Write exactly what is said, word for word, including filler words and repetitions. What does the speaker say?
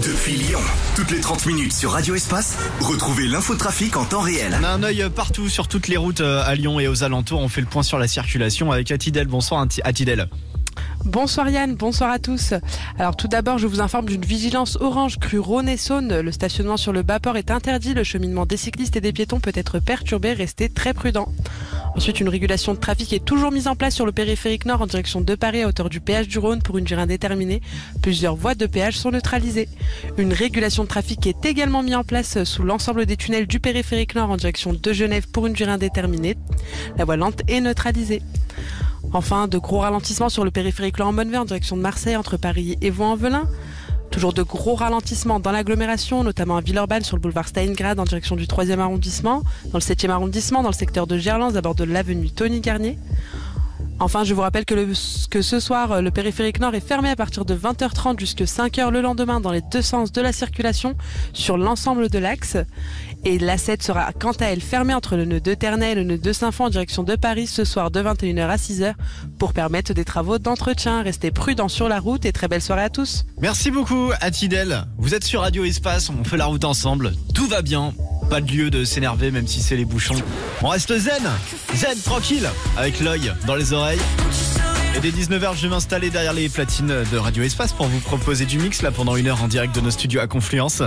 Depuis Lyon, toutes les trente minutes sur Radio Espace, retrouvez l'infotrafic en temps réel. On a un œil partout sur toutes les routes à Lyon et aux alentours. On fait le point sur la circulation avec Atidel. Bonsoir Atidel. Bonsoir Yann, bonsoir à tous. Alors tout d'abord, je vous informe d'une vigilance orange crue Rhône et Saône. Le stationnement sur le bas-port est interdit. Le cheminement des cyclistes et des piétons peut être perturbé. Restez très prudents. Ensuite, une régulation de trafic est toujours mise en place sur le périphérique nord en direction de Paris à hauteur du péage du Rhône pour une durée indéterminée. Plusieurs voies de péage sont neutralisées. Une régulation de trafic est également mise en place sous l'ensemble des tunnels du périphérique nord en direction de Genève pour une durée indéterminée. La voie lente est neutralisée. Enfin, de gros ralentissements sur le périphérique Laurent-Bonnevay en direction de Marseille entre Paris et Vaux-en-Velin. Toujours de gros ralentissements dans l'agglomération, notamment à Villeurbanne sur le boulevard Stalingrad en direction du troisième arrondissement, dans le septième arrondissement, dans le secteur de Gerland à bord de l'avenue Tony Garnier. Enfin, je vous rappelle que, le, que ce soir, le périphérique nord est fermé à partir de vingt heures trente jusqu'à cinq heures le lendemain dans les deux sens de la circulation sur l'ensemble de l'axe. Et l'A sept sera quant à elle fermée entre le nœud de Ternay et le nœud de Saint-Fond en direction de Paris ce soir de vingt et une heures à six heures pour permettre des travaux d'entretien. Restez prudents sur la route et très belle soirée à tous. Merci beaucoup Atidel. Vous êtes sur Radio Espace, on fait la route ensemble. Tout va bien. Pas de lieu de s'énerver même si c'est les bouchons. On reste zen, zen, tranquille, avec l'œil dans les oreilles. Et dès dix-neuf heures, je vais m'installer derrière les platines de Radio Espace pour vous proposer du mix là pendant une heure en direct de nos studios à Confluence.